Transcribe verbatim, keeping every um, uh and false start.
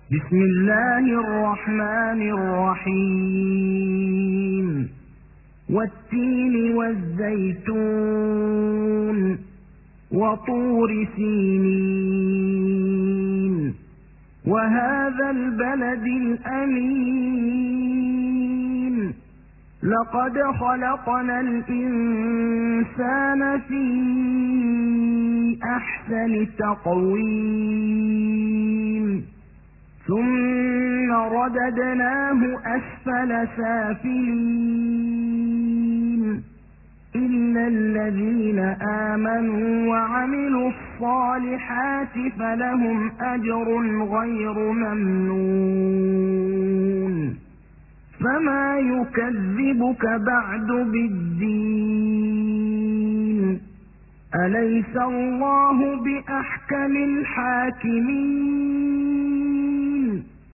بسم الله الرحمن الرحيم والتين والزيتون وطور سينين وهذا البلد الأمين لقد خلقنا الإنسان في أحسن تقويم ثم رددناه أسفل سافلين إلا الذين آمنوا وعملوا الصالحات فلهم أجر غير ممنون فما يكذبك بعد بالدين أليس الله بأحكم الحاكمين